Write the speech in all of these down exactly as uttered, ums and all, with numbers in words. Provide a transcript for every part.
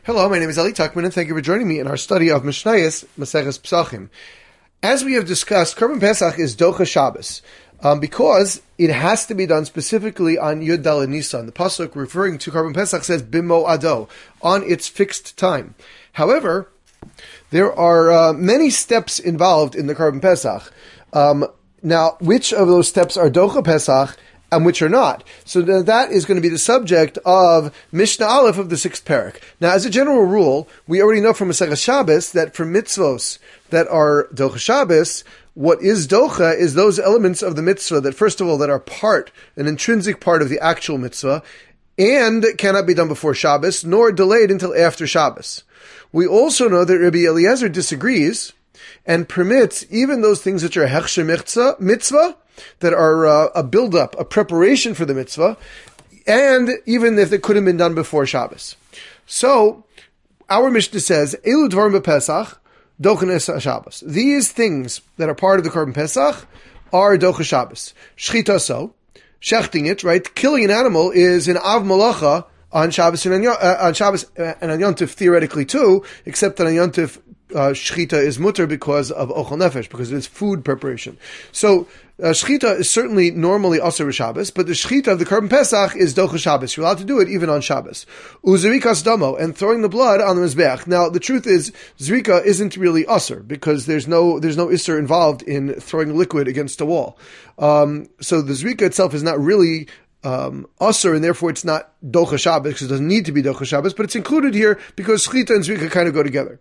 Hello, my name is Eli Tuckman, and thank you for joining me in our study of Mishnayos, Maseches Pesachim. As we have discussed, Korban Pesach is Docha Shabbos, um, because it has to be done specifically on Yud Daled Nisan. The pasuk referring to Korban Pesach says Bimo Ado, on its fixed time. However, there are uh, many steps involved in the Korban Pesach. Um, now, which of those steps are Docha Pesach and which are not? So that is going to be the subject of Mishnah Aleph of the sixth parak. Now, as a general rule, we already know from Maseches Shabbos that for mitzvos that are Docha Shabbos, what is Docha is those elements of the mitzvah that, first of all, that are part, an intrinsic part of the actual mitzvah, and cannot be done before Shabbos, nor delayed until after Shabbos. We also know that Rabbi Eliezer disagrees and permits even those things which are hechsher mitzvah, that are uh, a build-up, a preparation for the mitzvah, and even if it could have been done before Shabbos. So, our Mishnah says, Elu dvarim b'Pesach, dochen es Shabbos. These things that are part of the Korban Pesach are Docha Shabbos. Shchita so, shechting it, right? Killing an animal is an Av Malacha on Shabbos and on, uh, on Shabbos and on Yom Tov theoretically too, except that on Yom Tov uh, Shchita is mutter because of Ochel Nefesh, because it is food preparation. So, Uh, shchita is certainly normally Asur Shabbos, but the shchita of the Korban Pesach is Docha Shabbos. You're allowed to do it even on Shabbos. Uzerikas damo, and throwing the blood on the Mizbeach. Now, the truth is, Zrika isn't really Asur, because there's no, there's no Isser involved in throwing liquid against a wall. Um, so the Zrika itself is not really um, Asur, and therefore it's not Docha Shabbos, because it doesn't need to be Docha Shabbos, but it's included here because shchita and Zrika kind of go together.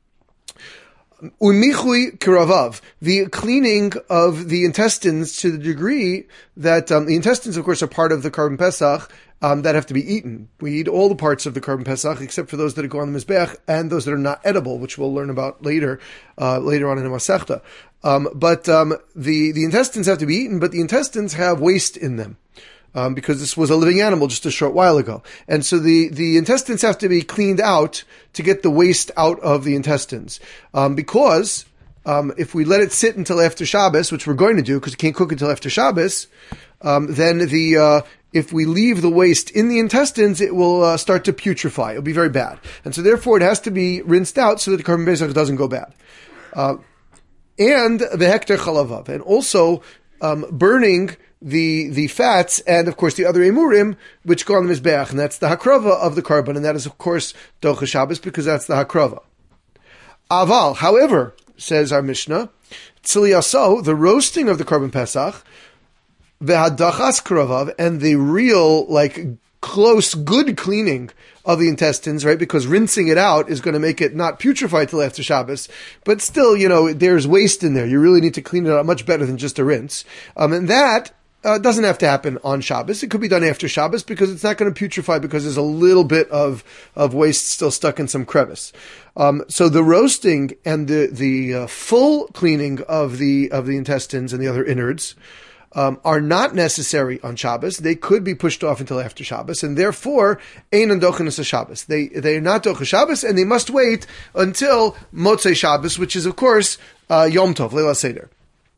Umichui kiravav, the cleaning of the intestines to the degree that um, the intestines, of course, are part of the Korban Pesach um, that have to be eaten. We eat all the parts of the Korban Pesach except for those that go on the Mizbeach and those that are not edible, which we'll learn about later, uh, later on in the Masechta. Um, but um, the the intestines have to be eaten, but the intestines have waste in them. Um, because this was a living animal just a short while ago. And so the, the intestines have to be cleaned out to get the waste out of the intestines. Um, because um, if we let it sit until after Shabbos, which we're going to do because you can't cook until after Shabbos, um, then the uh, if we leave the waste in the intestines, it will uh, start to putrefy. It'll be very bad. And so therefore it has to be rinsed out so that the Korban Pesach doesn't go bad. Uh, and the hekter chalavav. And also um, burning the the fats, and of course the other emurim, which go on the Mizbeach, and that's the hakrava of the carbon, and that is of course Docha Shabbos, because that's the hakrava. Aval, however, says our Mishnah, tziliyaso, the roasting of the Korban Pesach, v'hadachas kravav, and the real, like, close, good cleaning of the intestines, right? Because rinsing it out is going to make it not putrefy till after Shabbos, but still, you know, there's waste in there. You really need to clean it out much better than just a rinse. Um, and that Uh, doesn't have to happen on Shabbos. It could be done after Shabbos because it's not going to putrefy because there's a little bit of, of waste still stuck in some crevice. Um, so the roasting and the, the uh, full cleaning of the, of the intestines and the other innards, um, are not necessary on Shabbos. They could be pushed off until after Shabbos, and therefore, ein and dochenes Shabbos. They, they are not Docha Shabbos, and they must wait until Motzei Shabbos, which is of course, uh, Yom Tov, Leila Seder.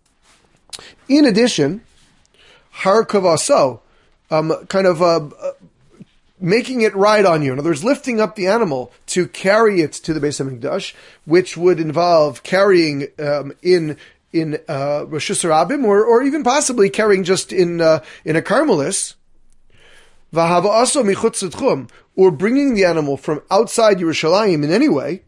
In addition, Har kavaso, um, kind of uh, uh, making it ride on you. In other words, lifting up the animal to carry it to the Beis HaMikdash, which would involve carrying um, in in uh, Rosh Hashanah, or or even possibly carrying just in uh, in a carmelis. V'hava aso michutz l'tchum, or bringing the animal from outside Yerushalayim in any way,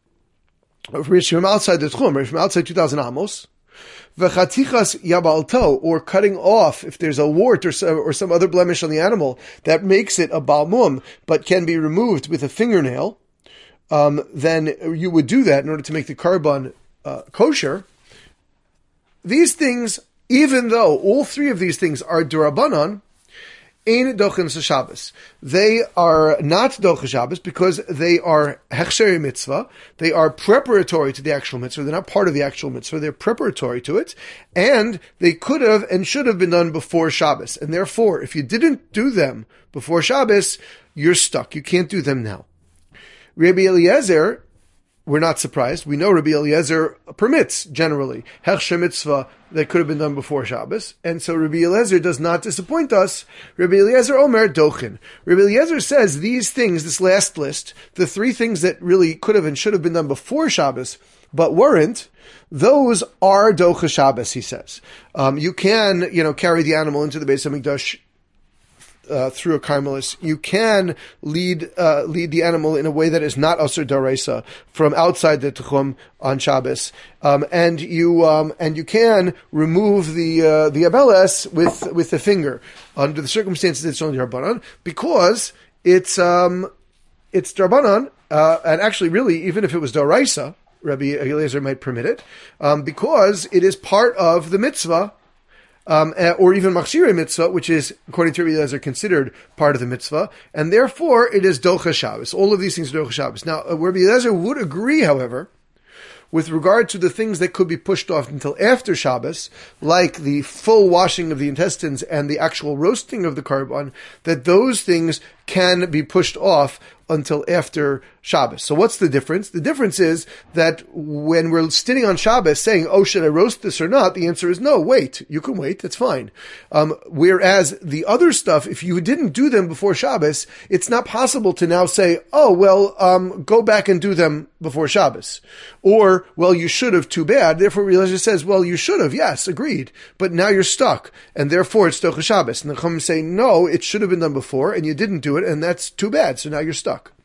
or from outside the tchum, or from outside two thousand amos. V'chatichas yabalto, or cutting off if there's a wart or some, or some other blemish on the animal that makes it a balmum, but can be removed with a fingernail, um, then you would do that in order to make the carbon uh, kosher. These things, even though all three of these things are durabanan, ein dochenes Shabbos. They are not Docha Shabbos because they are hechsher mitzvah. They are preparatory to the actual mitzvah. They're not part of the actual mitzvah. They're preparatory to it. And they could have and should have been done before Shabbos. And therefore, if you didn't do them before Shabbos, you're stuck. You can't do them now. Rabbi Eliezer we're not surprised. We know Rabbi Eliezer permits, generally, hechsher mitzvah that could have been done before Shabbos. And so Rabbi Eliezer does not disappoint us. Rabbi Eliezer Omer Dochin. Rabbi Eliezer says these things, this last list, the three things that really could have and should have been done before Shabbos, but weren't, those are Docha Shabbos, he says. Um, you can, you know, carry the animal into the Beis HaMikdash Uh, through a carmelis. You can lead uh, lead the animal in a way that is not Asur Daraisa from outside the Tuchum on Shabbos, um, and you um, and you can remove the uh, the abeles with with the finger. Under the circumstances, it's only Rabbanan because it's um, it's Darbanan, uh, and actually, really, even if it was Daraisa, Rabbi Eliezer might permit it um, because it is part of the mitzvah. Um, or even Machshirei mitzvah, which is, according to Rabbi Eliezer, considered part of the mitzvah, and therefore it is Docha Shabbos. All of these things are Docha Shabbos. Now, uh, Rabbi Eliezer would agree, however, with regard to the things that could be pushed off until after Shabbos, like the full washing of the intestines and the actual roasting of the karban, that those things can be pushed off until after Shabbos. So what's the difference? The difference is that when we're sitting on Shabbos saying, oh, should I roast this or not? The answer is no, wait. You can wait. That's fine. Um, whereas the other stuff, if you didn't do them before Shabbos, it's not possible to now say, oh, well, um, go back and do them before Shabbos. Or, well, you should have, too bad. Therefore, Eliezer says, well, you should have. Yes, agreed. But now you're stuck. And therefore, it's Docha Shabbos. And the Chachamim say, no, it should have been done before, and you didn't do it, and that's too bad. So now you're stuck.